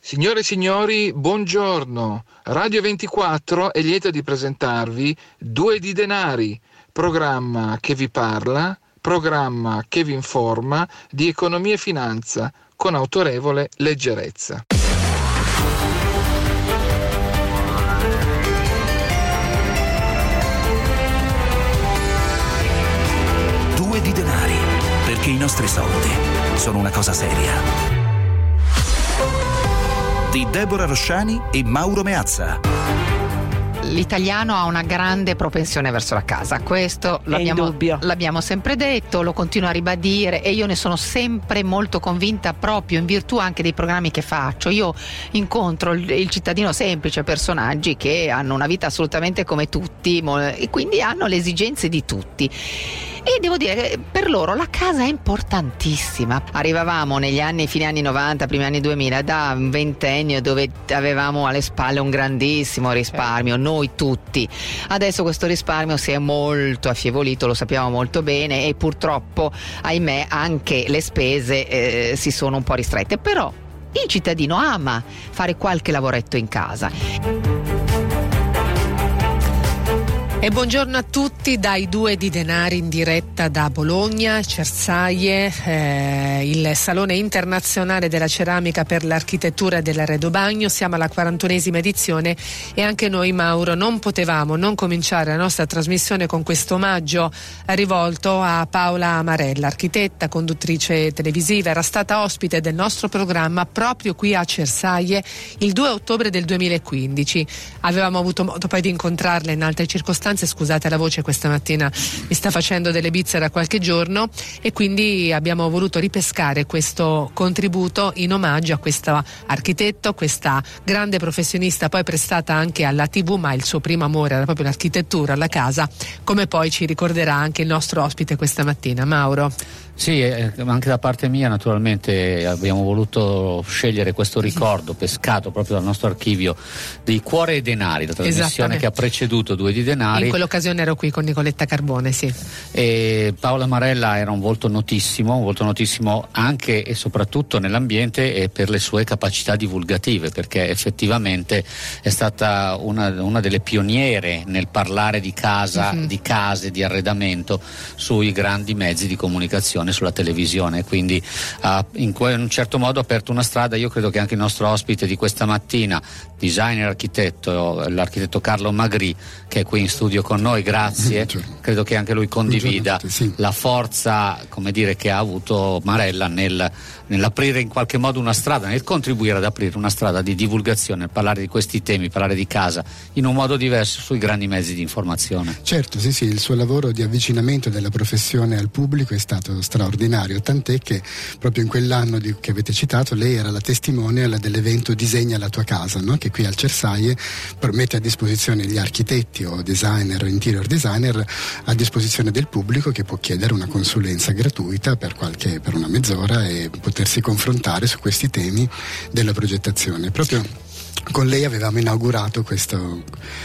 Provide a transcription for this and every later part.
Signore e signori, buongiorno. Radio 24 è lieto di presentarvi Due di Denari, programma che vi parla, programma che vi informa di economia e finanza con autorevole leggerezza. Due di Denari, perché i nostri soldi sono una cosa seria. Di Deborah Rosciani e Mauro Meazza. L'italiano ha una grande propensione verso la casa, questo l'abbiamo sempre detto, lo continuo a ribadire e io ne sono sempre molto convinta proprio in virtù anche dei programmi che faccio. Io incontro il cittadino semplice, personaggi che hanno una vita assolutamente come tutti e quindi hanno le esigenze di tutti. E devo dire che per loro la casa è importantissima. Arrivavamo negli fine anni 90, primi anni 2000, da un ventennio dove avevamo alle spalle un grandissimo risparmio, noi tutti. Adesso questo risparmio si è molto affievolito, lo sappiamo molto bene, e purtroppo, ahimè, anche le spese si sono un po' ristrette. Però il cittadino ama fare qualche lavoretto in casa. E buongiorno a tutti dai Due di Denari in diretta da Bologna, Cersaie, il Salone Internazionale della Ceramica per l'Architettura e dell'Arredobagno. Siamo alla 41esima edizione e anche noi, Mauro, non potevamo non cominciare la nostra trasmissione con questo omaggio rivolto a Paola Marella, architetta, conduttrice televisiva. Era stata ospite del nostro programma proprio qui a Cersaie il 2 ottobre del 2015. Avevamo avuto modo poi di incontrarla in altre circostanze. Scusate la voce, questa mattina mi sta facendo delle bizze da qualche giorno, e quindi abbiamo voluto ripescare questo contributo in omaggio a questo architetto, questa grande professionista, poi prestata anche alla TV, ma il suo primo amore era proprio l'architettura, la casa, come poi ci ricorderà anche il nostro ospite questa mattina, Mauro. Sì, anche da parte mia naturalmente abbiamo voluto scegliere questo ricordo pescato proprio dal nostro archivio di Cuore e Denari, la trasmissione che ha preceduto Due di Denari. In quell'occasione ero qui con Nicoletta Carbone, sì. E Paola Marella era un volto notissimo anche e soprattutto nell'ambiente e per le sue capacità divulgative, perché effettivamente è stata una delle pioniere nel parlare di casa, di case, di arredamento sui grandi mezzi di comunicazione, sulla televisione, quindi in un certo modo ha aperto una strada. Io credo che anche il nostro ospite di questa mattina, designer architetto, l'architetto Carlo Magri, che è qui in studio con noi, grazie, credo che anche lui condivida la forza, come dire, che ha avuto Marella nell'aprire in qualche modo una strada, nel contribuire ad aprire una strada di divulgazione, parlare di questi temi, parlare di casa in un modo diverso sui grandi mezzi di informazione. Certo, sì, il suo lavoro di avvicinamento della professione al pubblico è stato straordinario, tant'è che proprio in quell'anno che avete citato lei era la testimonial dell'evento Disegna la tua casa, no? Che qui al Cersaie mette a disposizione gli architetti o designer, interior designer, a disposizione del pubblico, che può chiedere una consulenza gratuita per una mezz'ora e potersi confrontare su questi temi della progettazione. Proprio con lei avevamo inaugurato questo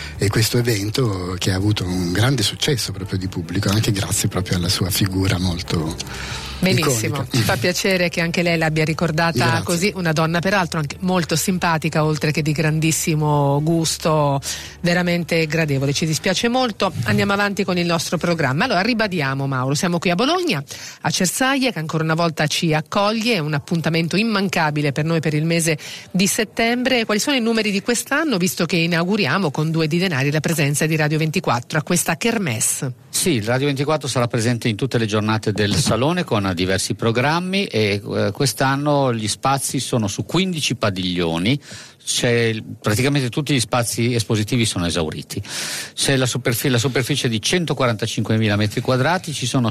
evento, che ha avuto un grande successo proprio di pubblico, anche grazie proprio alla sua figura molto benissimo, iconica. Ci fa piacere che anche lei l'abbia ricordata. Grazie. Così, una donna peraltro anche molto simpatica, oltre che di grandissimo gusto, veramente gradevole. Ci dispiace molto, andiamo avanti con il nostro programma. Allora ribadiamo, Mauro, siamo qui a Bologna, a Cersaie, che ancora una volta ci accoglie, è un appuntamento immancabile per noi per il mese di settembre. Quali sono i numeri di quest'anno, visto che inauguriamo con Due di Denari la presenza di Radio 24 a questa kermesse? Sì, Radio 24 sarà presente in tutte le giornate del Salone con diversi programmi, e quest'anno gli spazi sono su 15 padiglioni. Praticamente tutti gli spazi espositivi sono esauriti. C'è la superficie di 145.000 metri quadrati, ci sono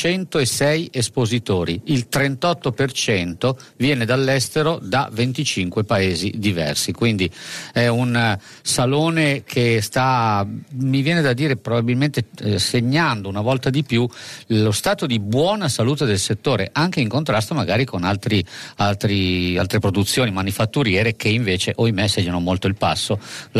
606 espositori, il 38% viene dall'estero, da 25 paesi diversi, quindi è un salone che sta, mi viene da dire, probabilmente segnando una volta di più lo stato di buona salute del settore, anche in contrasto magari con altre produzioni manifatturiere che invece ohimè segnano molto il passo.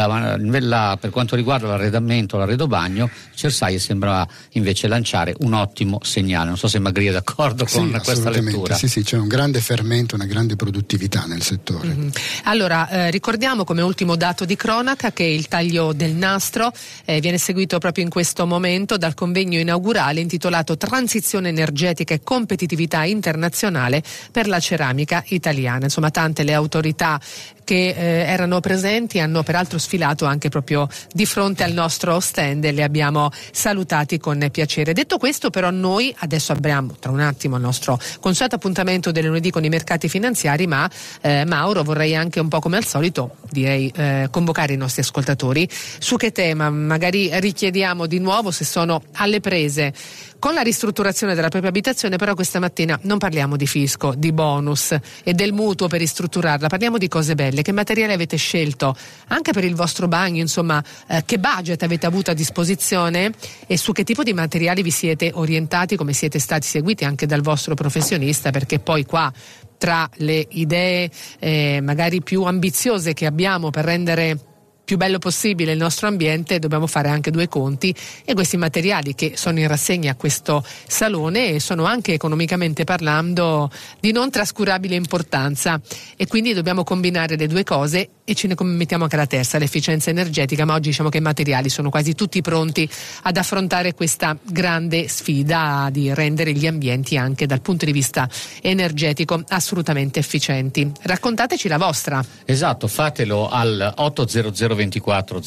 Per quanto riguarda l'arredamento, l'arredobagno, Cersaie sembra invece lanciare un ottimo segnale. Non so se Magri è d'accordo con questa lettura. Sì, c'è un grande fermento, una grande produttività nel settore. Allora, ricordiamo come ultimo dato di cronaca che il taglio del nastro viene seguito proprio in questo momento dal convegno inaugurale intitolato Transizione energetica e competitività internazionale per la ceramica italiana. Insomma, tante le autorità che erano presenti, hanno peraltro sfilato anche proprio di fronte al nostro stand e li abbiamo salutati con piacere. Detto questo, però, noi adesso abbiamo tra un attimo il nostro consueto appuntamento del lunedì con i mercati finanziari, ma Mauro, vorrei anche un po' come al solito, direi, convocare i nostri ascoltatori. Su che tema? Magari richiediamo di nuovo se sono alle prese con la ristrutturazione della propria abitazione, però questa mattina non parliamo di fisco, di bonus e del mutuo per ristrutturarla, parliamo di cose belle. Che materiale avete scelto anche per il vostro bagno, insomma, che budget avete avuto a disposizione e su che tipo di materiali vi siete orientati, come siete stati seguiti anche dal vostro professionista, perché poi qua tra le idee magari più ambiziose che abbiamo per rendere più bello possibile il nostro ambiente dobbiamo fare anche due conti, e questi materiali che sono in rassegna a questo salone sono anche economicamente parlando di non trascurabile importanza, e quindi dobbiamo combinare le due cose e ce ne mettiamo anche la terza, l'efficienza energetica, ma oggi diciamo che i materiali sono quasi tutti pronti ad affrontare questa grande sfida di rendere gli ambienti anche dal punto di vista energetico assolutamente efficienti. Raccontateci la vostra. Esatto, fatelo al 800 24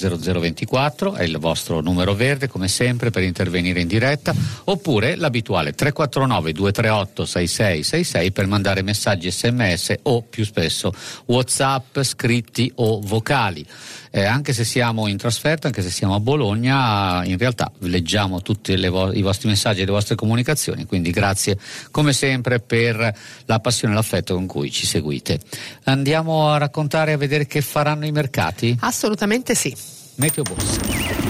0024, è il vostro numero verde come sempre per intervenire in diretta, oppure l'abituale 349 238 6666 per mandare messaggi SMS o più spesso WhatsApp scritti o vocali. Anche se siamo in trasferta, anche se siamo a Bologna, in realtà leggiamo tutti i vostri messaggi e le vostre comunicazioni, quindi grazie come sempre per la passione e l'affetto con cui ci seguite. Andiamo a raccontare e a vedere che faranno i mercati? Assolutamente sì. Meteo Borsa.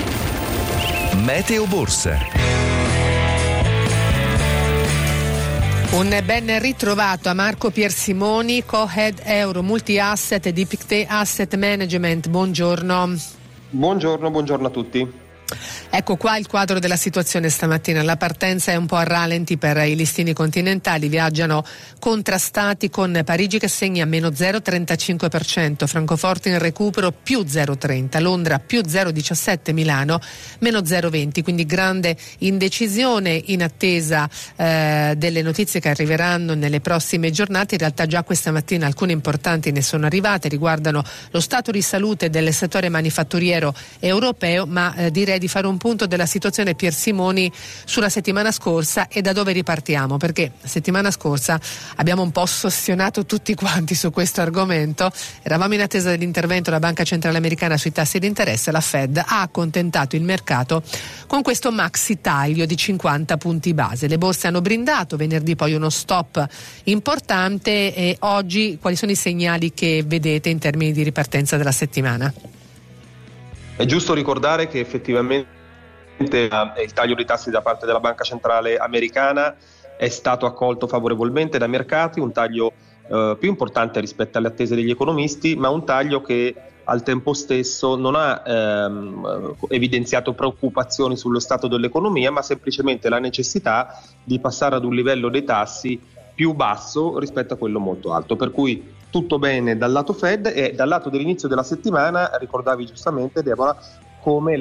Meteo Borsa. Un ben ritrovato a Marco Piersimoni, Co-Head Euro Multi-Asset di Pictet Asset Management. Buongiorno. Buongiorno a tutti. Ecco qua il quadro della situazione stamattina. La partenza è un po' a rallenti per i listini continentali, viaggiano contrastati con Parigi che segna meno 0,35%, Francoforte in recupero più 0,30%, Londra più 0,17%, Milano meno 0,20%, quindi grande indecisione in attesa delle notizie che arriveranno nelle prossime giornate. In realtà già questa mattina alcune importanti ne sono arrivate, riguardano lo stato di salute del settore manifatturiero europeo, ma direi di fare un punto della situazione, Piersimoni, sulla settimana scorsa e da dove ripartiamo, perché la settimana scorsa abbiamo un po' ossessionato tutti quanti su questo argomento. Eravamo in attesa dell'intervento della Banca Centrale Americana sui tassi di interesse. La Fed ha accontentato il mercato con questo maxi taglio di 50 punti base. Le borse hanno brindato, venerdì poi uno stop importante, e oggi quali sono i segnali che vedete in termini di ripartenza della settimana? È giusto ricordare che effettivamente il taglio dei tassi da parte della Banca Centrale Americana è stato accolto favorevolmente dai mercati, un taglio più importante rispetto alle attese degli economisti, ma un taglio che al tempo stesso non ha evidenziato preoccupazioni sullo stato dell'economia, ma semplicemente la necessità di passare ad un livello dei tassi più basso rispetto a quello molto alto, per cui tutto bene dal lato Fed. E dal lato dell'inizio della settimana ricordavi giustamente, Deborah, come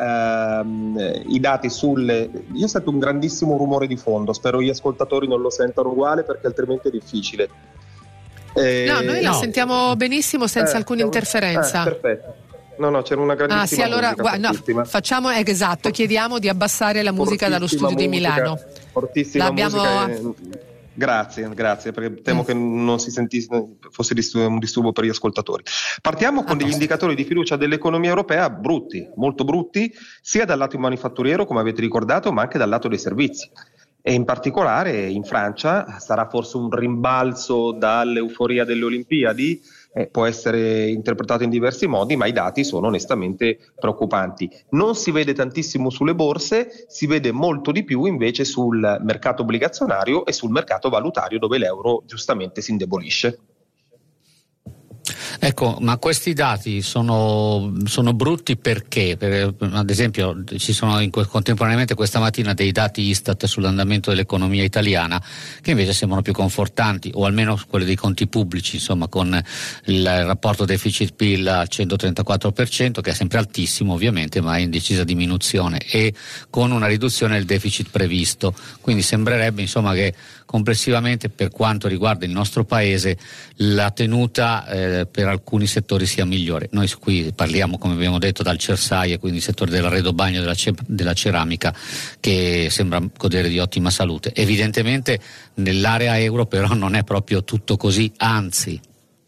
i dati sulle... Io sento un grandissimo rumore di fondo, spero gli ascoltatori non lo sentano uguale perché altrimenti è difficile. No, noi la sentiamo benissimo senza alcuna interferenza. Perfetto. No, c'era una grandissima sì, allora facciamo esatto, chiediamo di abbassare la musica dallo studio di Milano. Fortissima musica. Grazie, perché temo che non si sentisse, fosse un disturbo per gli ascoltatori. Partiamo con degli indicatori di fiducia dell'economia europea brutti, molto brutti, sia dal lato manifatturiero, come avete ricordato, ma anche dal lato dei servizi. E in particolare in Francia sarà forse un rimbalzo dall'euforia delle Olimpiadi, può essere interpretato in diversi modi, ma i dati sono onestamente preoccupanti. Non si vede tantissimo sulle borse, si vede molto di più invece sul mercato obbligazionario e sul mercato valutario, dove l'euro giustamente si indebolisce. Ecco, ma questi dati sono brutti perché? Ad esempio ci sono contemporaneamente questa mattina dei dati Istat sull'andamento dell'economia italiana che invece sembrano più confortanti, o almeno quelli dei conti pubblici, insomma, con il rapporto deficit-PIL al 134%, che è sempre altissimo ovviamente, ma è in decisa diminuzione, e con una riduzione del deficit previsto. Quindi sembrerebbe, insomma, che complessivamente, per quanto riguarda il nostro paese, la tenuta per alcuni settori sia migliore. Noi qui parliamo, come abbiamo detto, dal Cersaie, quindi il settore dell'arredobagno, della ceramica, che sembra godere di ottima salute. Evidentemente nell'area euro però non è proprio tutto così, anzi.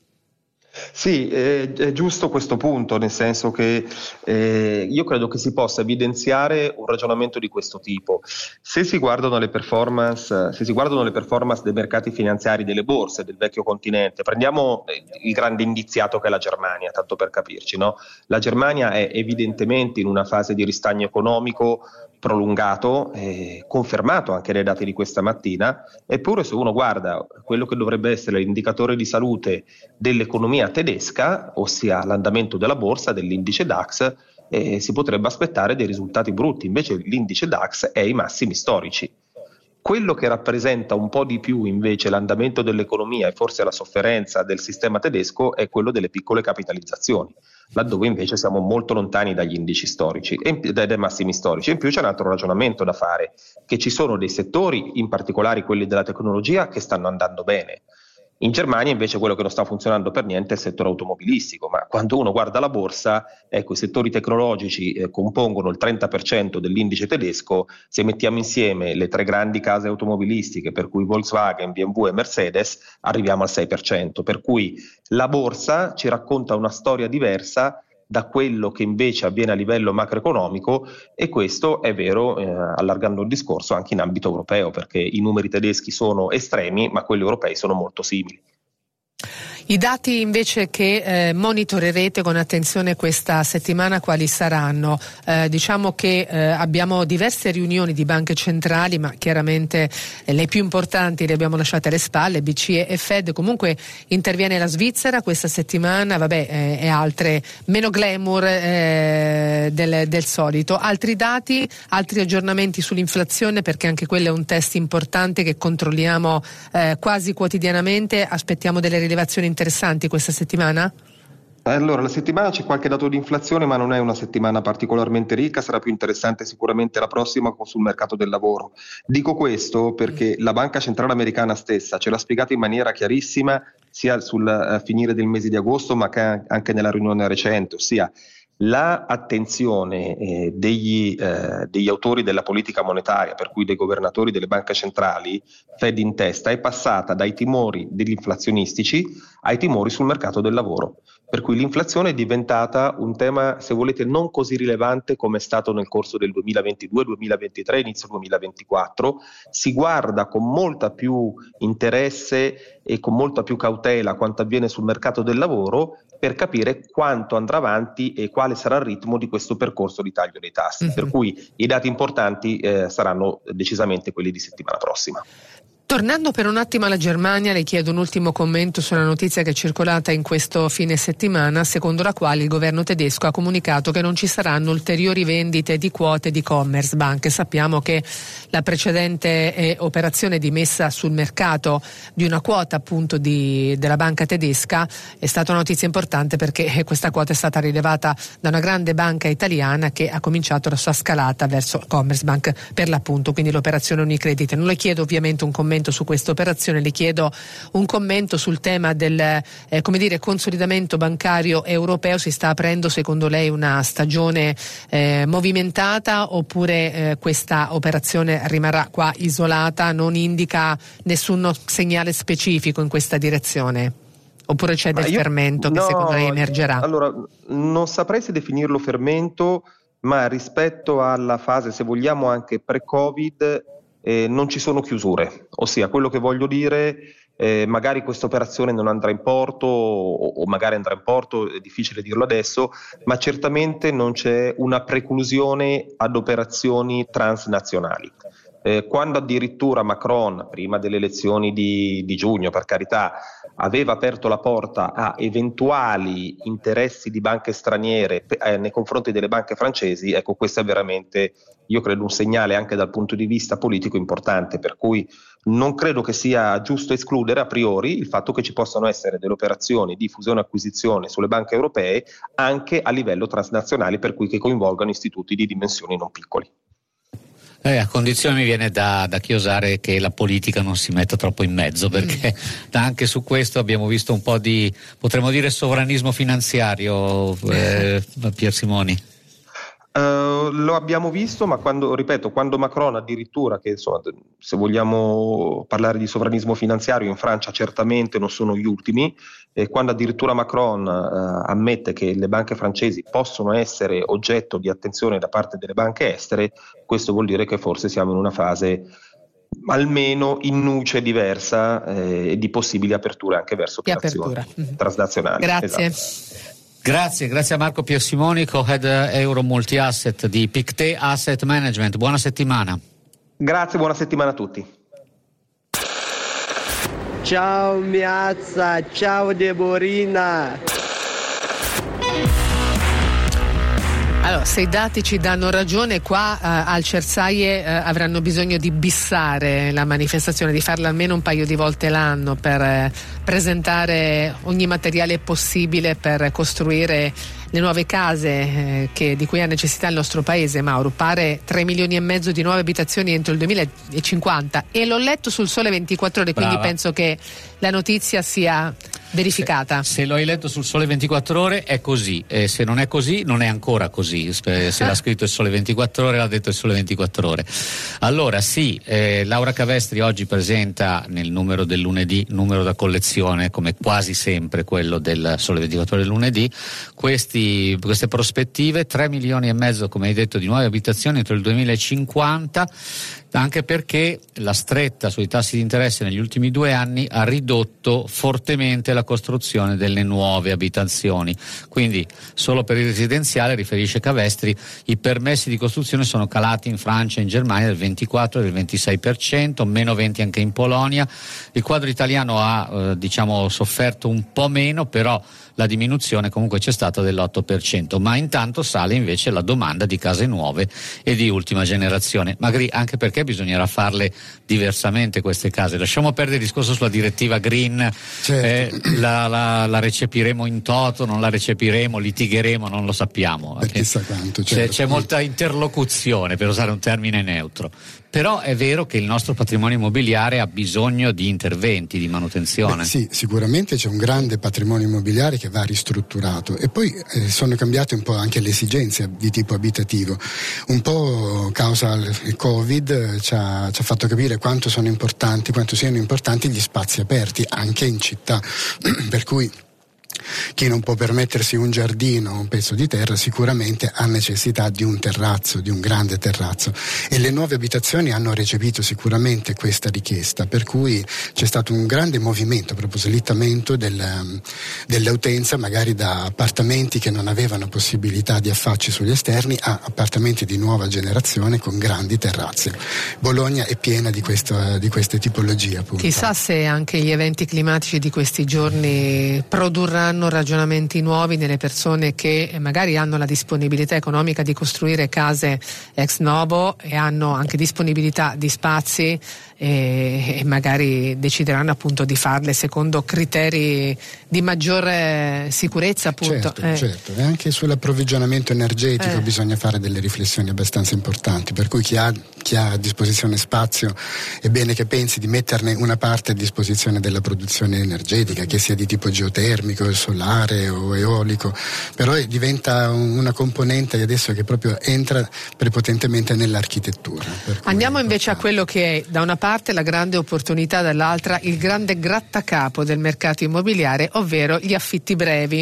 Sì, è giusto questo punto, nel senso che io credo che si possa evidenziare un ragionamento di questo tipo. Se si guardano le performance dei mercati finanziari, delle borse del vecchio continente, prendiamo il grande indiziato che è la Germania, tanto per capirci, no? La Germania è evidentemente in una fase di ristagno economico prolungato, confermato anche dai dati di questa mattina, eppure se uno guarda quello che dovrebbe essere l'indicatore di salute dell'economia tedesca, ossia l'andamento della borsa, dell'indice DAX, si potrebbe aspettare dei risultati brutti. Invece l'indice DAX è ai massimi storici. Quello che rappresenta un po' di più invece l'andamento dell'economia e forse la sofferenza del sistema tedesco è quello delle piccole capitalizzazioni, laddove invece siamo molto lontani dagli indici storici e dai massimi storici. In più c'è un altro ragionamento da fare, che ci sono dei settori, in particolare quelli della tecnologia, che stanno andando bene. In Germania invece quello che non sta funzionando per niente è il settore automobilistico, ma quando uno guarda la borsa, ecco, i settori tecnologici compongono il 30% dell'indice tedesco. Se mettiamo insieme le tre grandi case automobilistiche, per cui Volkswagen, BMW e Mercedes, arriviamo al 6%, per cui la borsa ci racconta una storia diversa da quello che invece avviene a livello macroeconomico, e questo è vero, allargando il discorso, anche in ambito europeo, perché i numeri tedeschi sono estremi, ma quelli europei sono molto simili. I dati invece che monitorerete con attenzione questa settimana quali saranno? Diciamo che abbiamo diverse riunioni di banche centrali, ma chiaramente le più importanti le abbiamo lasciate alle spalle, BCE e Fed. Comunque interviene la Svizzera questa settimana, e altre meno glamour del solito. Altri dati, altri aggiornamenti sull'inflazione, perché anche quello è un test importante che controlliamo quasi quotidianamente. Aspettiamo delle rilevazioni interessanti questa settimana? Allora, la settimana c'è qualche dato di inflazione, ma non è una settimana particolarmente ricca, sarà più interessante sicuramente la prossima sul mercato del lavoro. Dico questo perché la Banca Centrale Americana stessa ce l'ha spiegato in maniera chiarissima, sia sul finire del mese di agosto, ma anche nella riunione recente, ossia la attenzione degli autori della politica monetaria, per cui dei governatori delle banche centrali, Fed in testa, è passata dai timori degli inflazionistici ai timori sul mercato del lavoro. Per cui l'inflazione è diventata un tema, se volete, non così rilevante come è stato nel corso del 2022, 2023, inizio 2024. Si guarda con molta più interesse e con molta più cautela quanto avviene sul mercato del lavoro, per capire quanto andrà avanti e quale sarà il ritmo di questo percorso di taglio dei tassi. Per cui i dati importanti saranno decisamente quelli di settimana prossima. Tornando per un attimo alla Germania, le chiedo un ultimo commento sulla notizia che è circolata in questo fine settimana, secondo la quale il governo tedesco ha comunicato che non ci saranno ulteriori vendite di quote di Commerzbank. Sappiamo che la precedente operazione di messa sul mercato di una quota appunto della banca tedesca è stata una notizia importante, perché questa quota è stata rilevata da una grande banca italiana che ha cominciato la sua scalata verso Commerzbank per l'appunto, quindi l'operazione Unicredit. Non le chiedo ovviamente un commento su questa operazione, le chiedo un commento sul tema del consolidamento bancario europeo. Si sta aprendo secondo lei una stagione movimentata, oppure questa operazione rimarrà qua isolata, non indica nessun segnale specifico in questa direzione? Oppure c'è del fermento che secondo lei emergerà? Allora, non saprei se definirlo fermento, ma rispetto alla fase, se vogliamo, anche pre-Covid, non ci sono chiusure, ossia quello che voglio dire, magari questa operazione non andrà in porto o magari andrà in porto, è difficile dirlo adesso, ma certamente non c'è una preclusione ad operazioni transnazionali. quando addirittura Macron, prima delle elezioni di giugno, per carità, aveva aperto la porta a eventuali interessi di banche straniere nei confronti delle banche francesi, ecco, questo è veramente, io credo, un segnale anche dal punto di vista politico importante, per cui non credo che sia giusto escludere a priori il fatto che ci possano essere delle operazioni di fusione e acquisizione sulle banche europee anche a livello transnazionale, per cui che coinvolgano istituti di dimensioni non piccoli. A condizione, mi viene da chiosare, che la politica non si metta troppo in mezzo, perché anche su questo abbiamo visto un po' di, potremmo dire, sovranismo finanziario, Pier Simoni. Lo abbiamo visto, ma quando Macron addirittura, che insomma, se vogliamo parlare di sovranismo finanziario in Francia certamente non sono gli ultimi, quando addirittura Macron ammette che le banche francesi possono essere oggetto di attenzione da parte delle banche estere, questo vuol dire che forse siamo in una fase almeno in nuce diversa di possibili aperture anche verso operazioni transnazionali. Grazie. Esatto. Grazie a Marco Pier Simoni, co-head Euro Multi Asset di Pictet Asset Management. Buona settimana. Grazie, buona settimana a tutti. Ciao Miazza, ciao Deborina. Allora, se i dati ci danno ragione, qua al Cersaie avranno bisogno di bissare la manifestazione, di farla almeno un paio di volte l'anno per presentare ogni materiale possibile per costruire le nuove case di cui ha necessità il nostro paese. Mauro, pare 3 milioni e mezzo di nuove abitazioni entro il 2050, e l'ho letto sul Sole 24 Ore. Brava. Quindi penso che la notizia sia verificata. Se lo hai letto sul Sole 24 Ore è così, se non è così non è ancora così. Se l'ha scritto il Sole 24 Ore, l'ha detto il Sole 24 Ore. Allora sì, Laura Cavestri oggi presenta nel numero del lunedì, numero da collezione come quasi sempre quello del Sole 24 Ore del lunedì, queste prospettive, 3 milioni e mezzo, come hai detto, di nuove abitazioni entro il 2050, anche perché la stretta sui tassi di interesse negli ultimi 2 anni ha ridotto fortemente la costruzione delle nuove abitazioni. Quindi solo per il residenziale, riferisce Cavestri, i permessi di costruzione sono calati in Francia e in Germania del 24 e del 26%, meno 20 anche in Polonia. Il quadro italiano ha sofferto un po' meno, però la diminuzione comunque c'è stata dell'8%, ma intanto sale invece la domanda di case nuove e di ultima generazione, magari anche perché bisognerà farle diversamente queste case. Lasciamo perdere il discorso sulla direttiva green, certo. La recepiremo in toto, non la recepiremo, litigheremo, non lo sappiamo. Chissà quanto, certo. C'è molta interlocuzione, per usare un termine neutro. Però è vero che il nostro patrimonio immobiliare ha bisogno di interventi, di manutenzione. Sì, sicuramente c'è un grande patrimonio immobiliare che va ristrutturato, e poi sono cambiate un po' anche le esigenze di tipo abitativo. Un po' causa il Covid ci ha fatto capire quanto siano importanti gli spazi aperti anche in città, per cui chi non può permettersi un giardino o un pezzo di terra sicuramente ha necessità di un terrazzo, di un grande terrazzo, e le nuove abitazioni hanno recepito sicuramente questa richiesta, per cui c'è stato un grande movimento, proprio slittamento dell'utenza, magari da appartamenti che non avevano possibilità di affacci sugli esterni a appartamenti di nuova generazione con grandi terrazze. Bologna è piena di queste tipologie, appunto. Chissà se anche gli eventi climatici di questi giorni produrranno ragionamenti nuovi nelle persone che magari hanno la disponibilità economica di costruire case ex novo e hanno anche disponibilità di spazi, e magari decideranno appunto di farle secondo criteri di maggiore sicurezza, appunto. Certo. E anche sull'approvvigionamento energetico bisogna fare delle riflessioni abbastanza importanti, per cui chi ha a disposizione spazio è bene che pensi di metterne una parte a disposizione della produzione energetica, che sia di tipo geotermico, solare o eolico, però diventa una componente adesso che proprio entra prepotentemente nell'architettura. Andiamo invece a quello che è da una parte la grande opportunità, dall'altra il grande grattacapo del mercato immobiliare, ovvero gli affitti brevi.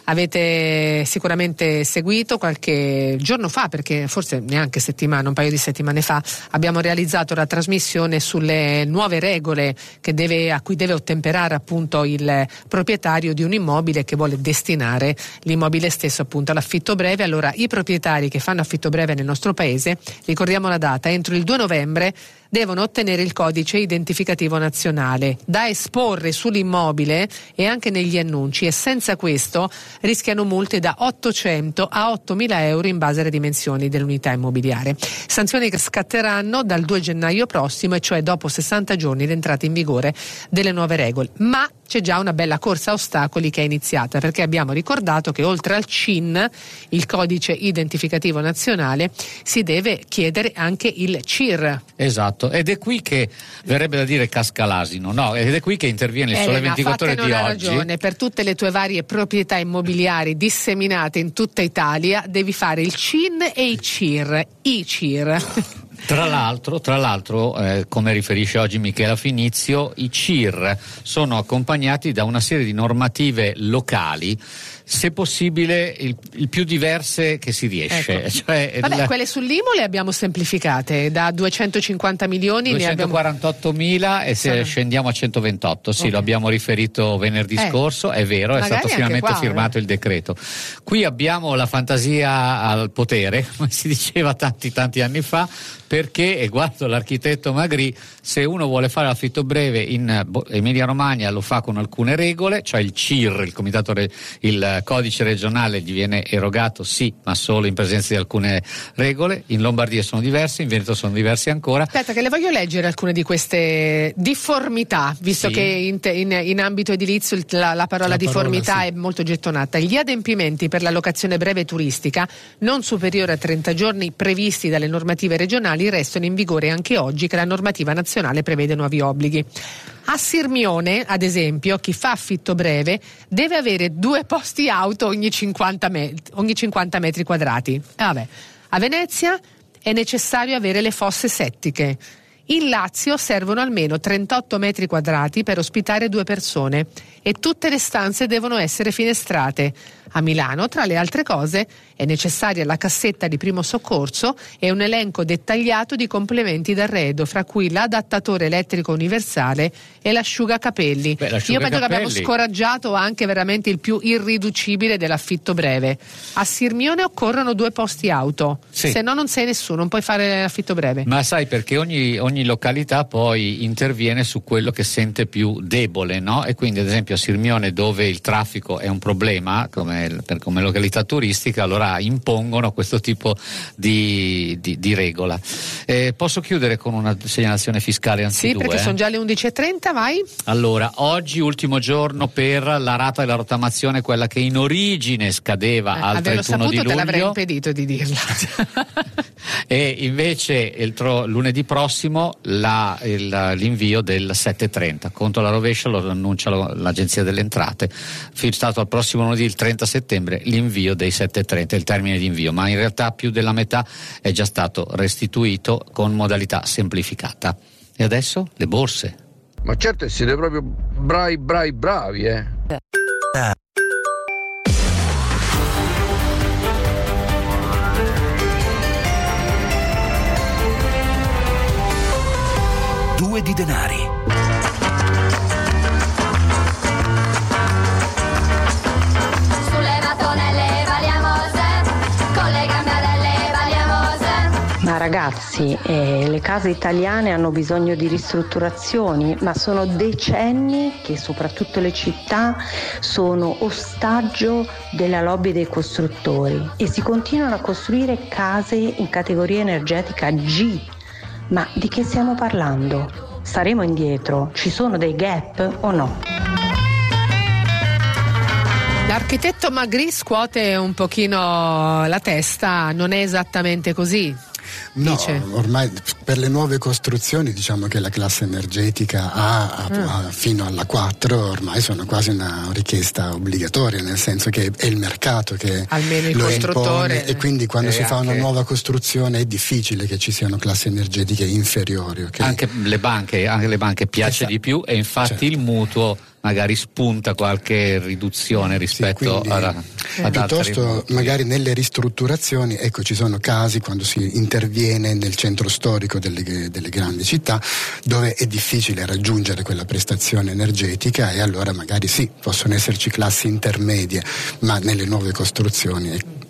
Avete sicuramente seguito qualche giorno fa, perché forse neanche un paio di settimane fa, abbiamo realizzato la trasmissione sulle nuove regole a cui deve ottemperare appunto il proprietario di un immobile che vuole destinare l'immobile stesso appunto all'affitto breve. Allora, i proprietari che fanno affitto breve nel nostro paese, ricordiamo la data, entro il 2 novembre devono ottenere il codice identificativo nazionale da esporre sull'immobile e anche negli annunci, e senza questo rischiano multe da 800 a 8.000 euro in base alle dimensioni dell'unità immobiliare. Sanzioni che scatteranno dal 2 gennaio prossimo, e cioè dopo 60 giorni d'entrata in vigore delle nuove regole. Ma c'è già una bella corsa a ostacoli che è iniziata, perché abbiamo ricordato che oltre al CIN, il codice identificativo nazionale, si deve chiedere anche il CIR. Esatto, ed è qui che verrebbe da dire casca l'asino, no? Ed è qui che interviene il Sole 24 Ore di oggi. Ragione, per tutte le tue varie proprietà immobiliari disseminate in tutta Italia devi fare il CIN e i CIR. Tra l'altro, come riferisce oggi Michela Finizio, i CIR sono accompagnati da una serie di normative locali, se possibile il più diverse che si riesce. Ecco. Cioè, quelle sull'IMU le abbiamo semplificate, da 250 milioni 248.000 e se scendiamo a 128, sì, lo abbiamo riferito venerdì scorso, è vero, è stato finalmente firmato il decreto. Qui abbiamo la fantasia al potere, come si diceva tanti anni fa, perché, e guardo l'architetto Magri, se uno vuole fare l'affitto breve in Emilia Romagna lo fa con alcune regole, cioè il CIR, il codice regionale gli viene erogato, sì, ma solo in presenza di alcune regole. In Lombardia sono diversi, in Veneto sono diversi ancora. Aspetta che le voglio leggere alcune di queste difformità, visto che in ambito edilizio la parola difformità è molto gettonata. Gli adempimenti per la locazione breve turistica non superiore a 30 giorni previsti dalle normative regionali restano in vigore anche oggi, che la normativa nazionale prevede nuovi obblighi. A Sirmione, ad esempio, chi fa affitto breve deve avere 2 posti auto ogni 50 metri quadrati. A Venezia è necessario avere le fosse settiche. In Lazio servono almeno 38 metri quadrati per ospitare 2 persone e tutte le stanze devono essere finestrate. A Milano, tra le altre cose, è necessaria la cassetta di primo soccorso e un elenco dettagliato di complementi d'arredo, fra cui l'adattatore elettrico universale e l'asciugacapelli. Io penso che abbiamo scoraggiato anche veramente il più irriducibile dell'affitto breve. A Sirmione occorrono 2 posti auto, se no non sei nessuno, non puoi fare l'affitto breve. Ma sai, perché ogni località poi interviene su quello che sente più debole, no? E quindi ad esempio a Sirmione, dove il traffico è un problema come località turistica, allora impongono questo tipo di regola. Posso chiudere con una segnalazione fiscale anzi due? Sì, perché sono già le 11.30, vai. Allora, oggi ultimo giorno per la rata della rottamazione, quella che in origine scadeva al 31 di luglio. Te l'avrei impedito di dirla. E invece lunedì prossimo l'invio del 7.30, conto alla rovescia, lo annuncia l'Agenzia delle Entrate, fissato al prossimo lunedì il 30 settembre l'invio dei 7.30, il termine di invio, ma in realtà più della metà è già stato restituito con modalità semplificata. E adesso le borse. Ma certo, siete proprio bravi, eh? Due di denari. Ma ragazzi, le case italiane hanno bisogno di ristrutturazioni, ma sono decenni che soprattutto le città sono ostaggio della lobby dei costruttori e si continuano a costruire case in categoria energetica G. Ma di che stiamo parlando? Staremo indietro? Ci sono dei gap o no? L'architetto Magri scuote un pochino la testa, non è esattamente così. No, dice. Ormai per le nuove costruzioni diciamo che la classe energetica A fino alla 4 ormai sono quasi una richiesta obbligatoria, nel senso che è il mercato che almeno il lo costruttore impone, e quindi quando si fa una nuova costruzione è difficile che ci siano classi energetiche inferiori. Okay? Anche le banche piace di più e infatti il mutuo magari spunta qualche riduzione rispetto ad piuttosto magari nelle ristrutturazioni, ecco, ci sono casi quando si interviene nel centro storico delle grandi città dove è difficile raggiungere quella prestazione energetica e allora magari sì, possono esserci classi intermedie, ma nelle nuove costruzioni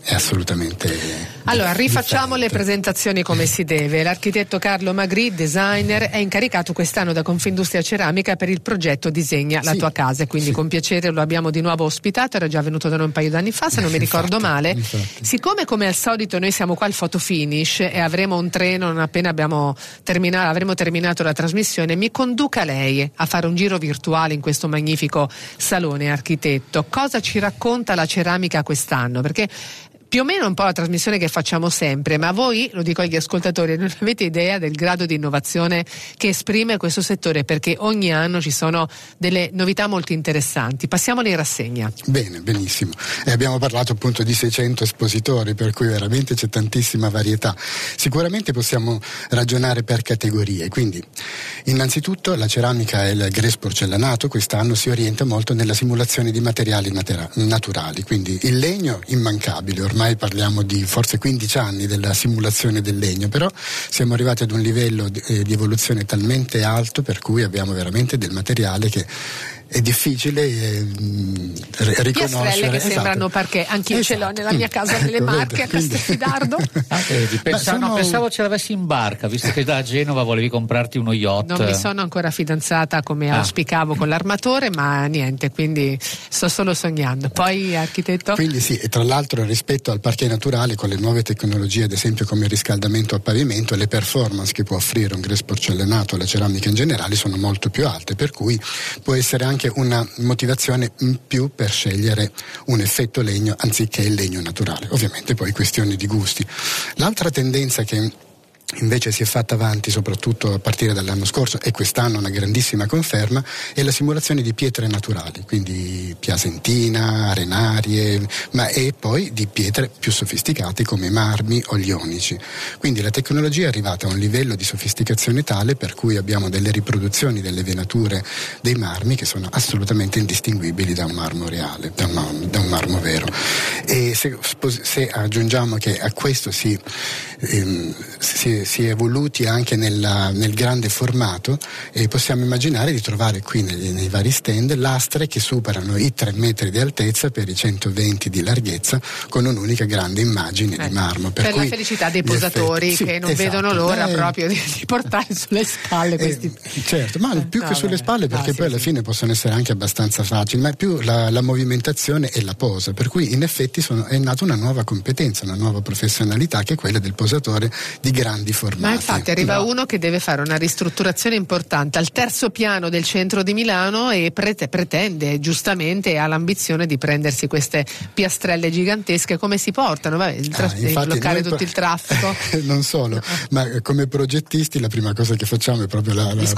è assolutamente... Allora, rifacciamo le presentazioni come si deve. L'architetto Carlo Magri, designer, è incaricato quest'anno da Confindustria Ceramica per il progetto Disegna la tua casa, e quindi con piacere lo abbiamo di nuovo ospitato. Era già venuto da noi un paio d'anni fa, se non mi ricordo male. Siccome come al solito noi siamo qua al photo finish e avremo un treno non appena avremo terminato la trasmissione, mi conduca lei a fare un giro virtuale in questo magnifico salone, architetto. Cosa ci racconta la ceramica quest'anno? Perché più o meno è un po' la trasmissione che facciamo sempre, ma voi, lo dico agli ascoltatori, non avete idea del grado di innovazione che esprime questo settore, perché ogni anno ci sono delle novità molto interessanti. Passiamone in rassegna. Bene, benissimo. Abbiamo parlato appunto di 600 espositori, per cui veramente c'è tantissima varietà. Sicuramente possiamo ragionare per categorie, quindi innanzitutto la ceramica e il grès porcellanato quest'anno si orienta molto nella simulazione di materiali naturali, quindi il legno immancabile, ormai parliamo di forse 15 anni della simulazione del legno, però siamo arrivati ad un livello di evoluzione talmente alto per cui abbiamo veramente del materiale che è difficile riconoscere. Piastrelle che sembrano parquet, anch'io ce l'ho nella mia casa nelle Marche a Castelfidardo. Pensavo ce l'avessi in barca, visto che da Genova volevi comprarti uno yacht. Non mi sono ancora fidanzata come auspicavo con l'armatore, ma niente, quindi sto solo sognando. Poi architetto? Quindi sì, e tra l'altro rispetto al parquet naturale, con le nuove tecnologie, ad esempio come il riscaldamento a pavimento, le performance che può offrire un grès porcellanato, la ceramica in generale, sono molto più alte, per cui può essere anche una motivazione in più per scegliere un effetto legno anziché il legno naturale. Ovviamente poi questioni di gusti. L'altra tendenza che invece si è fatta avanti soprattutto a partire dall'anno scorso e quest'anno una grandissima conferma è la simulazione di pietre naturali, quindi piasentina, arenarie, ma e poi di pietre più sofisticate come marmi o gli ionici. Quindi la tecnologia è arrivata a un livello di sofisticazione tale per cui abbiamo delle riproduzioni delle venature dei marmi che sono assolutamente indistinguibili da un marmo reale, da un marmo vero. E se aggiungiamo che a questo si è evoluti anche nel grande formato, e possiamo immaginare di trovare qui nei vari stand lastre che superano i 3 metri di altezza per i 120 di larghezza, con un'unica grande immagine di marmo. Per la felicità dei posatori che non vedono l'ora proprio di portare sulle spalle questi. Certo, ma più che sulle spalle, perché poi alla fine possono essere anche abbastanza facili, ma è più la movimentazione e la posa, per cui in effetti è nata una nuova competenza, una nuova professionalità che è quella del posatore di grandi formati. Ma infatti arriva uno che deve fare una ristrutturazione importante al 3° piano del centro di Milano e pretende giustamente, ha l'ambizione di prendersi queste piastrelle gigantesche. Come si portano? Bloccare tutto il traffico? Non solo, ma come progettisti la prima cosa che facciamo è proprio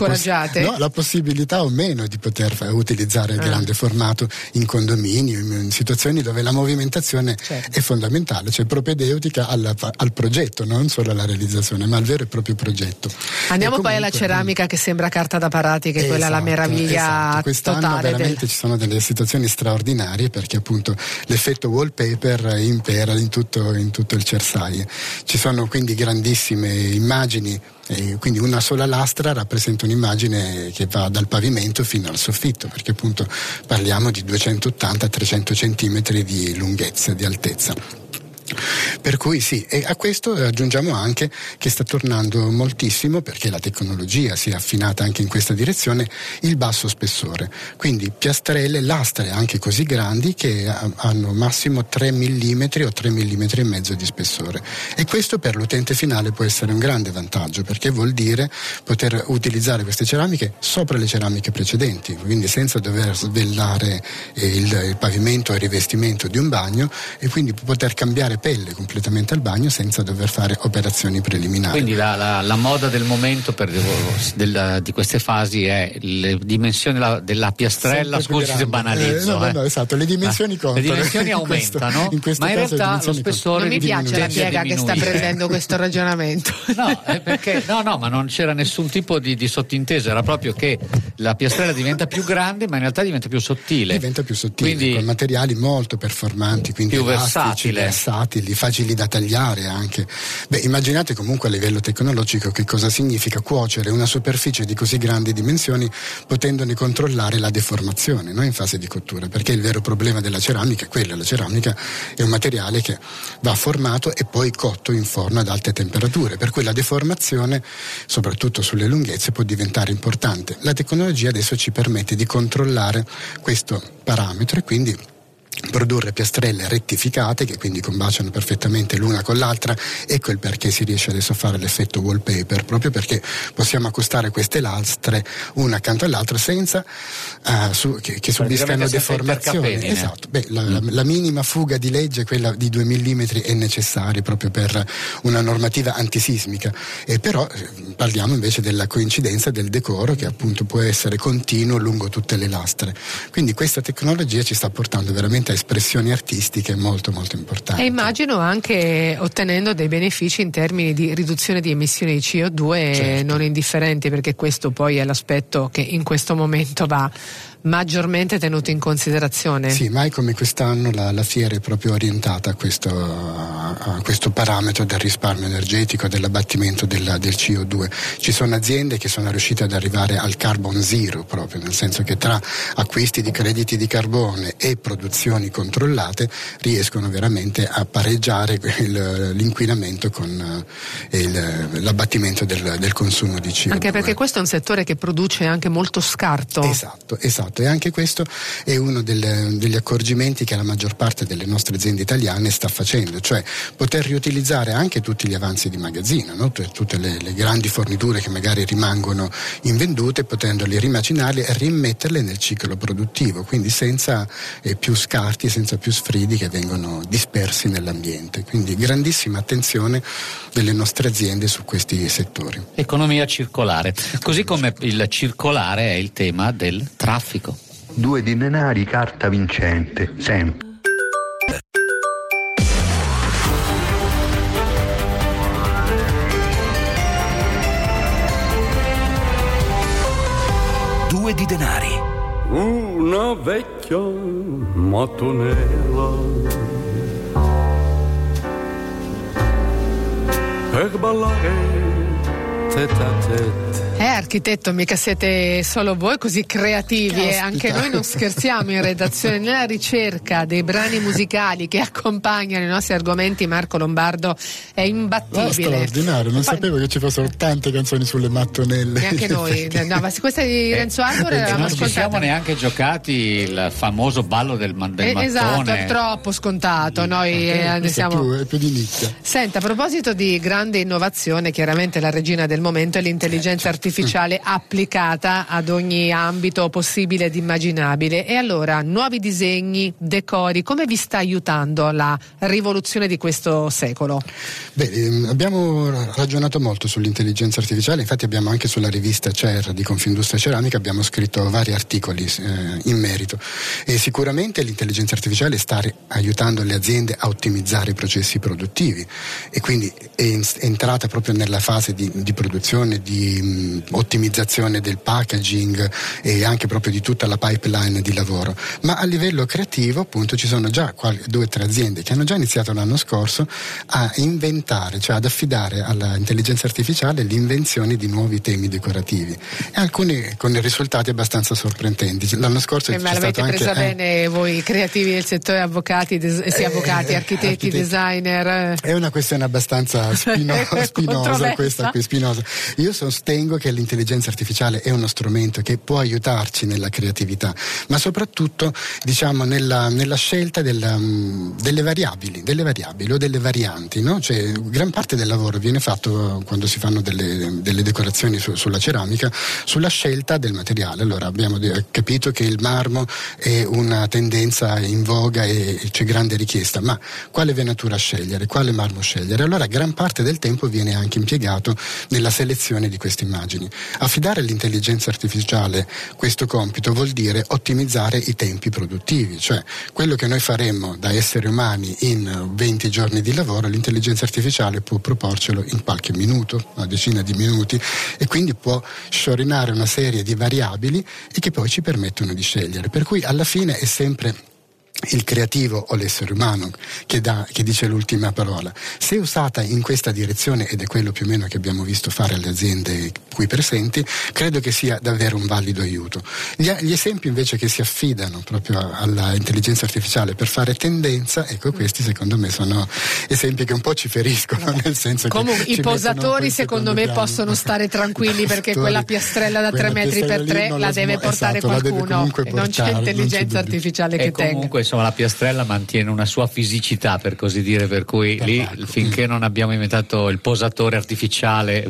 la possibilità o meno di poter utilizzare il grande formato in condominio, in situazioni dove la movimentazione è fondamentale, cioè propedeutica al progetto, non solo alla realizzazione, ma al vero e proprio progetto. Andiamo poi alla ceramica che sembra carta da parati, che è quella la meraviglia Quest'anno totale. Veramente ci sono delle situazioni straordinarie, perché appunto l'effetto wallpaper impera in tutto il Cersaie. Ci sono quindi grandissime immagini, quindi una sola lastra rappresenta un'immagine che va dal pavimento fino al soffitto, perché appunto parliamo di 280-300 centimetri di lunghezza, di altezza. Per cui sì, e a questo aggiungiamo anche che sta tornando moltissimo, perché la tecnologia si è affinata anche in questa direzione, il basso spessore, quindi piastrelle, lastre anche così grandi che hanno massimo 3 mm o 3 mm e mezzo di spessore, e questo per l'utente finale può essere un grande vantaggio, perché vuol dire poter utilizzare queste ceramiche sopra le ceramiche precedenti, quindi senza dover svellare il pavimento e il rivestimento di un bagno, e quindi poter cambiare pelle completamente al bagno senza dover fare operazioni preliminari. Quindi la moda del momento di queste fasi è le dimensioni della piastrella, scusi se banalizzo. No, esatto, le dimensioni contano. Le dimensioni aumentano, ma in realtà lo spessore non mi piace la piega che sta prendendo questo ragionamento. No, perché ma non c'era nessun tipo di sottinteso, era proprio che la piastrella diventa più grande, ma in realtà diventa più sottile. Quindi, con materiali molto performanti, quindi più versatili, tattili, facili da tagliare anche. Immaginate comunque a livello tecnologico che cosa significa cuocere una superficie di così grandi dimensioni potendone controllare la deformazione, no? In fase di cottura, perché il vero problema della ceramica è quello: la ceramica è un materiale che va formato e poi cotto in forno ad alte temperature, per cui la deformazione, soprattutto sulle lunghezze, può diventare importante. La tecnologia adesso ci permette di controllare questo parametro e quindi produrre piastrelle rettificate che quindi combaciano perfettamente l'una con l'altra. Ecco il perché si riesce adesso a fare l'effetto wallpaper, proprio perché possiamo accostare queste lastre una accanto all'altra senza che subiscano deformazioni. Esatto. La minima fuga di legge, quella di 2 mm, è necessaria proprio per una normativa antisismica, però parliamo invece della coincidenza del decoro, che appunto può essere continuo lungo tutte le lastre. Quindi questa tecnologia ci sta portando veramente a espressioni artistiche molto molto importanti. E immagino anche ottenendo dei benefici in termini di riduzione di emissioni di CO2, certo, non indifferenti, perché questo poi è l'aspetto che in questo momento va maggiormente tenuto in considerazione. Sì, mai come quest'anno la fiera è proprio orientata a questo parametro del risparmio energetico, dell'abbattimento del CO2. Ci sono aziende che sono riuscite ad arrivare al carbon zero, proprio nel senso che tra acquisti di crediti di carbone e produzioni controllate riescono veramente a pareggiare l'inquinamento con l'abbattimento del consumo di CO2. Anche perché questo è un settore che produce anche molto scarto. Esatto. E anche questo è uno degli accorgimenti che la maggior parte delle nostre aziende italiane sta facendo, cioè poter riutilizzare anche tutti gli avanzi di magazzino, no? Tutte le grandi forniture che magari rimangono invendute, potendoli rimacinarle e rimetterle nel ciclo produttivo, quindi senza più scarti, senza più sfridi che vengono dispersi nell'ambiente. Quindi grandissima attenzione delle nostre aziende su questi settori. Economia circolare, così come il circolare è il tema del traffico. 2 di denari, carta vincente, sempre. Due di denari. Una vecchia mattonella per ballare tête à tête. Architetto, mica siete solo voi così creativi, e anche noi non scherziamo in redazione. Nella ricerca dei brani musicali che accompagnano i nostri argomenti, Marco Lombardo è imbattibile. Straordinario, non sapevo che ci fossero tante canzoni sulle mattonelle. Neanche noi, no, ma questa di Renzo Arbore l'avevamo ascoltata. Non ci siamo neanche giocati il famoso ballo del mattone. Esatto, è troppo scontato. Noi siamo è più di nicchia. Senta, a proposito di grande innovazione, chiaramente la regina del momento è l'intelligenza artificiale applicata ad ogni ambito possibile ed immaginabile. E allora, nuovi disegni, decori, come vi sta aiutando la rivoluzione di questo secolo? Abbiamo ragionato molto sull'intelligenza artificiale, infatti abbiamo anche sulla rivista CER di Confindustria Ceramica abbiamo scritto vari articoli in merito, e sicuramente l'intelligenza artificiale sta aiutando le aziende a ottimizzare i processi produttivi, e quindi è entrata proprio nella fase di produzione, di ottimizzazione del packaging e anche proprio di tutta la pipeline di lavoro. Ma a livello creativo, appunto, ci sono già 2 o 3 aziende che hanno già iniziato l'anno scorso a inventare, cioè ad affidare all'intelligenza artificiale l'invenzione di nuovi temi decorativi, e alcuni con risultati abbastanza sorprendenti. L'anno scorso ma l'avete presa bene voi creativi del settore, avvocati, architetti, designer? È una questione abbastanza spinosa questa qui, spinosa. Io sostengo che l'intelligenza artificiale è uno strumento che può aiutarci nella creatività, ma soprattutto nella scelta delle variabili o delle varianti, no? Cioè, gran parte del lavoro viene fatto quando si fanno delle decorazioni sulla ceramica, sulla scelta del materiale. Allora abbiamo capito che il marmo è una tendenza in voga e c'è grande richiesta, ma quale venatura scegliere, quale marmo scegliere? Allora gran parte del tempo viene anche impiegato nella selezione di queste immagini. Affidare all'intelligenza artificiale questo compito vuol dire ottimizzare i tempi produttivi, cioè quello che noi faremmo da esseri umani in 20 giorni di lavoro, l'intelligenza artificiale può proporcelo in qualche minuto, una decina di minuti, e quindi può sciorinare una serie di variabili e che poi ci permettono di scegliere, per cui alla fine è sempre il creativo o l'essere umano che dice l'ultima parola. Se usata in questa direzione, ed è quello più o meno che abbiamo visto fare alle aziende qui presenti, credo che sia davvero un valido aiuto. Gli esempi invece che si affidano proprio alla intelligenza artificiale per fare tendenza, ecco, questi secondo me sono esempi che un po' ci feriscono, nel senso comunque che i posatori secondo me possono stare tranquilli, perché quella piastrella da 3 metri per 3 la deve portare qualcuno, non c'è intelligenza artificiale che tenga. Comunque insomma la piastrella mantiene una sua fisicità, per così dire, per cui lì finché non abbiamo inventato il posatore artificiale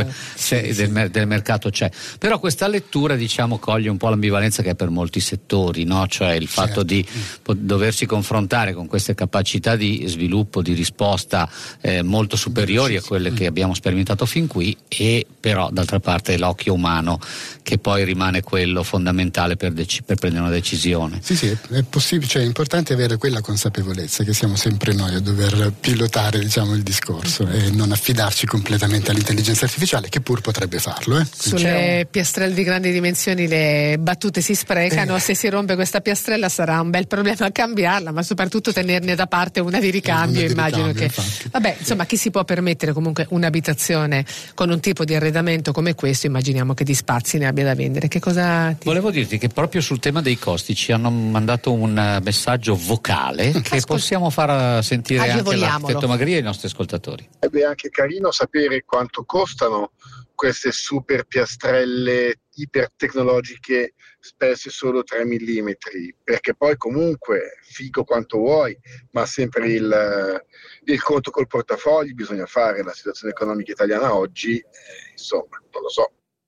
del mercato c'è. Però questa lettura, diciamo, coglie un po' l'ambivalenza che è per molti settori, no? Cioè il fatto di doversi confrontare con queste capacità di sviluppo, di risposta molto superiori a quelle che abbiamo sperimentato fin qui, e però d'altra parte l'occhio umano che poi rimane quello fondamentale per prendere una decisione. Sì, è possibile, cioè è importante avere quella consapevolezza che siamo sempre noi a dover pilotare, diciamo, il discorso e non affidarci completamente all'intelligenza artificiale, che pur potrebbe farlo. Sulle piastrelle di grandi dimensioni le battute si sprecano, se si rompe questa piastrella sarà un bel problema a cambiarla, ma soprattutto tenerne da parte una di ricambio, immagino che infatti. Vabbè, insomma, chi si può permettere comunque un'abitazione con un tipo di arredamento come questo, immaginiamo che di spazi ne abbia da vendere. Che cosa volevo dirti che proprio sul tema dei costi ci hanno mandato un messaggio vocale che possiamo far sentire anche all'architetto Magri e ai nostri ascoltatori. È anche carino sapere quanto costano queste super piastrelle ipertecnologiche, spesse solo 3 millimetri, perché poi comunque figo quanto vuoi, ma sempre il conto col portafogli bisogna fare. La situazione economica italiana oggi, insomma, non lo so.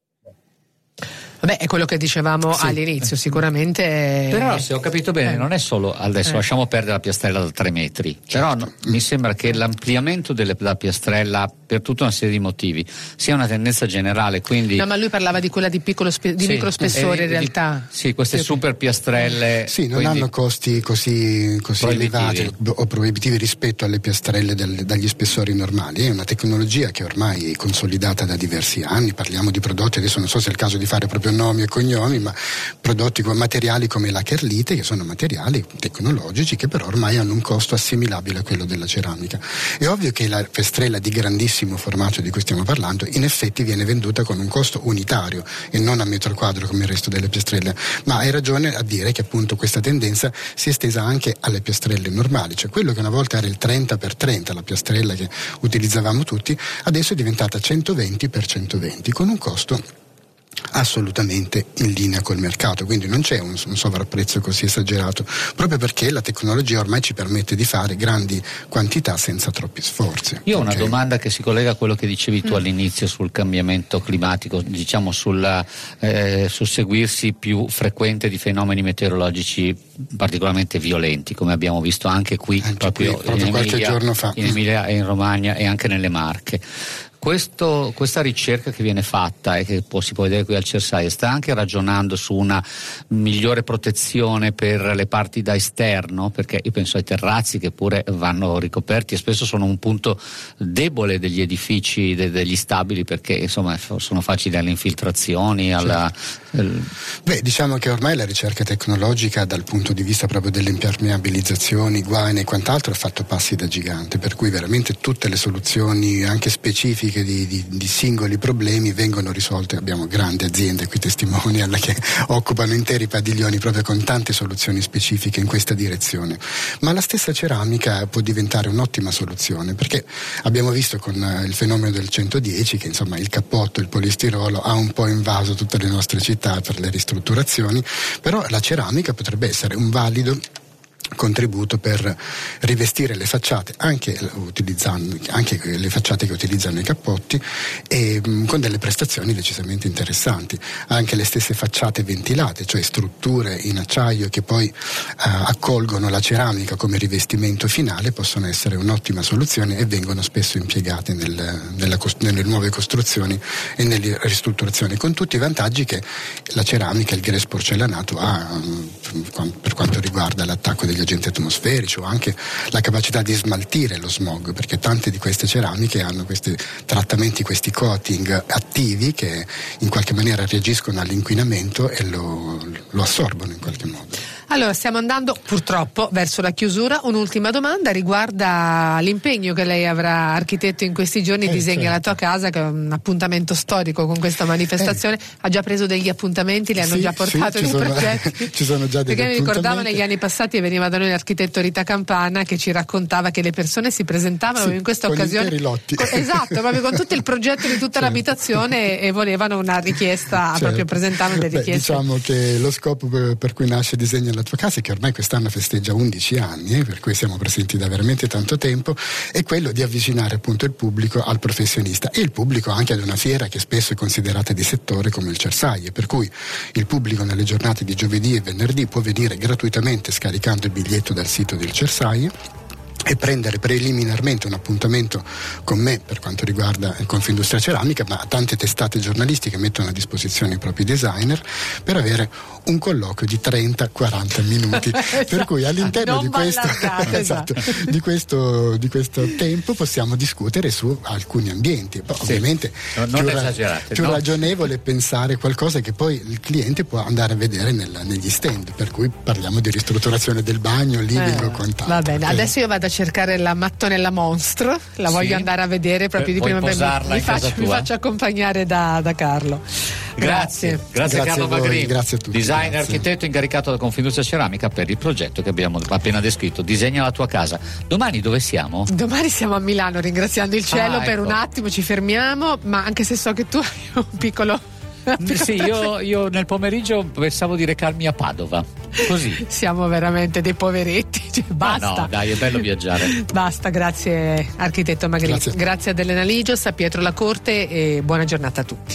Vabbè, è quello che dicevamo all'inizio, sicuramente. Però se ho capito bene, non è solo, adesso lasciamo perdere la piastrella da 3 metri, però mi sembra che l'ampliamento della piastrella, per tutta una serie di motivi, sia una tendenza generale, quindi. No, ma lui parlava di quella di micro spessore in realtà. Sì, queste super piastrelle. Sì, non hanno costi così elevati o proibitivi rispetto alle piastrelle dagli spessori normali. È una tecnologia che ormai è consolidata da diversi anni, parliamo di prodotti, adesso non so se è il caso di fare proprio nomi e cognomi, ma prodotti con materiali come la Kerlite, che sono materiali tecnologici che però ormai hanno un costo assimilabile a quello della ceramica. È ovvio che la piastrella di grandissimo formato di cui stiamo parlando in effetti viene venduta con un costo unitario e non a metro quadro come il resto delle piastrelle, ma hai ragione a dire che appunto questa tendenza si è estesa anche alle piastrelle normali, cioè quello che una volta era il 30x30, la piastrella che utilizzavamo tutti, adesso è diventata 120x120 con un costo assolutamente in linea col mercato, quindi non c'è un sovrapprezzo così esagerato, proprio perché la tecnologia ormai ci permette di fare grandi quantità senza troppi sforzi. Io ho una domanda che si collega a quello che dicevi tu all'inizio sul cambiamento climatico, diciamo sul susseguirsi più frequente di fenomeni meteorologici particolarmente violenti, come abbiamo visto anche qui proprio qualche giorno fa in Emilia e in Romagna e anche nelle Marche. Questa ricerca che viene fatta e che si può vedere qui al Cersaie sta anche ragionando su una migliore protezione per le parti da esterno, perché io penso ai terrazzi che pure vanno ricoperti e spesso sono un punto debole degli edifici, degli stabili, perché insomma sono facili alle infiltrazioni. Diciamo che ormai la ricerca tecnologica dal punto di vista proprio delle impermeabilizzazioni, guaine e quant'altro ha fatto passi da gigante, per cui veramente tutte le soluzioni anche specifiche di singoli problemi vengono risolte. Abbiamo grandi aziende qui testimonial che occupano interi padiglioni proprio con tante soluzioni specifiche in questa direzione, ma la stessa ceramica può diventare un'ottima soluzione, perché abbiamo visto con il fenomeno del 110 che insomma il cappotto, il polistirolo ha un po' invaso tutte le nostre città per le ristrutturazioni, però la ceramica potrebbe essere un valido contributo per rivestire le facciate anche le facciate che utilizzano i cappotti e con delle prestazioni decisamente interessanti. Anche le stesse facciate ventilate, cioè strutture in acciaio che poi accolgono la ceramica come rivestimento finale, possono essere un'ottima soluzione e vengono spesso impiegate nelle nuove costruzioni e nelle ristrutturazioni, con tutti i vantaggi che la ceramica, il grès porcellanato ha per quanto riguarda l'attacco degli agenti atmosferici o anche la capacità di smaltire lo smog, perché tante di queste ceramiche hanno questi trattamenti, questi coating attivi che in qualche maniera reagiscono all'inquinamento e lo assorbono in qualche modo. Allora, stiamo andando purtroppo verso la chiusura. Un'ultima domanda riguarda l'impegno che lei avrà, architetto, in questi giorni. Disegna la tua casa, che è un appuntamento storico con questa manifestazione. Ha già preso degli appuntamenti? Le hanno già portato dei progetti? Ci sono già degli Perché mi ricordava appuntamenti. negli anni passati veniva da noi l'architetto Rita Campana, che ci raccontava che le persone si presentavano in questa occasione esatto, proprio con tutto il progetto di tutta l'abitazione, e volevano una richiesta, proprio presentavano delle richieste. Diciamo che lo scopo per cui nasce Disegna la tua casa, che ormai quest'anno festeggia 11 anni, per cui siamo presenti da veramente tanto tempo, è quello di avvicinare appunto il pubblico al professionista, e il pubblico anche ad una fiera che spesso è considerata di settore come il Cersaie, per cui il pubblico nelle giornate di giovedì e venerdì può venire gratuitamente scaricando il biglietto dal sito del Cersaie e prendere preliminarmente un appuntamento con me per quanto riguarda Confindustria Ceramica, ma tante testate giornalistiche mettono a disposizione i propri designer per avere un colloquio di 30-40 minuti. Per cui all'interno di questo tempo possiamo discutere su alcuni ambienti. Ovviamente più ragionevole pensare qualcosa che poi il cliente può andare a vedere negli stand, per cui parliamo di ristrutturazione del bagno, living o quant'altro. Va bene, adesso io vado a cercare la mattonella mostro, la voglio andare a vedere proprio di prima. Mi faccio accompagnare da Carlo. Grazie Carlo Magrini, grazie a tutti. Designer, architetto incaricato da Confindustria Ceramica per il progetto che abbiamo appena descritto, Disegna la tua casa. Domani dove siamo? Domani siamo a Milano, ringraziando il cielo. Per un attimo ci fermiamo, ma anche se so che tu hai un piccolo... Sì, io nel pomeriggio pensavo di recarmi a Padova. Così. Siamo veramente dei poveretti. Basta. No, dai, è bello viaggiare. Basta, grazie architetto Magrini. Grazie ad Elena Ligios, a Pietro Lacorte, e buona giornata a tutti.